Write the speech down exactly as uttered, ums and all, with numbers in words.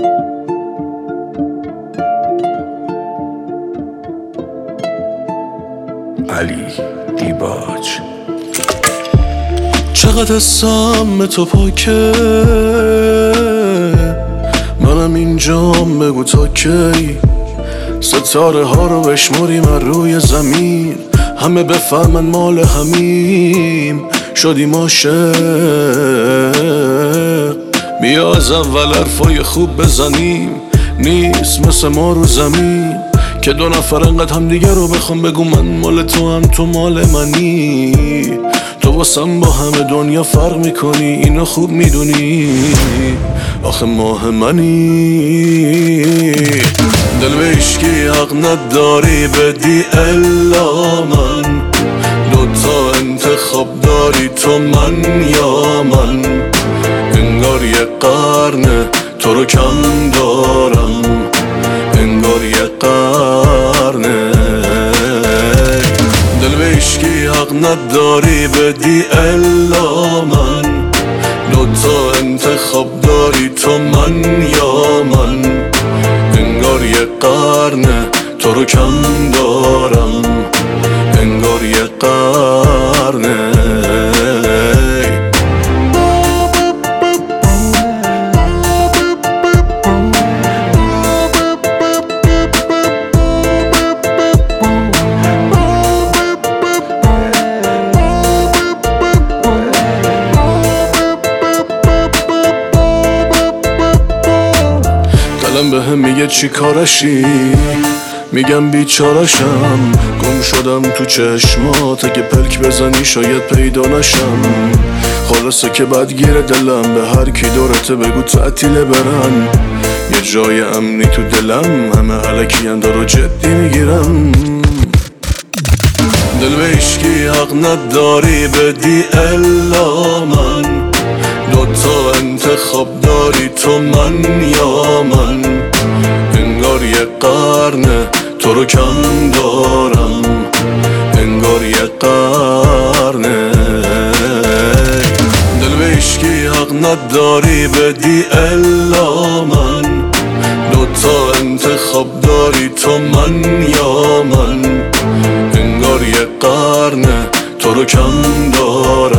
علی دیباج. چقدر سم تو پاکه، منم اینجام، بگو تا کی ستاره ها رو بشمریم از روی زمین، همه بفهمن مال همیم، شدیم عاشق. بیا از اول حرفای خوب بزنیم، نیست مثل ما رو زمین که دو نفر انقدر هم دیگه رو بخوام بگو من مال تو هم تو مال منی. تو واسم با همه دنیا فرق میکنی، اینو خوب میدونی، آخه ماه منی. دل به عشقی حق نداری بدی الا من، دوتا انتخاب داری تو من یا من. انگار یه قرنه تو رو کم دارم، انگار یه قرنه. دل به عشقی حق نداری بدی الا من، دوتا انتخاب داری تو من یا من. انگار یه قرنه تو رو کم دارم، انگار یه قرنه. دلم به هم میگه چی کارشی، میگم بیچارشم، گم شدم تو چشمات، اگه پلک بزنی شاید پیدا نشم. خلاصه که بدگیر دلم، به هر کی دورته بگو تعطیله برن. یه جای امنی تو دلم، همه علکی اندارو جدی میگیرم. دل به عشقی حق نداری بدی الا من، دوتا انتخاب داری تو من یا من. انگار یه قرنه تو رو کم دارم، انگار یه قرنه. دل به عشقی حق نداری بدی الا من، دوتا انتخاب داری تو من یا من. انگار یه قرنه تو رو کم دارم.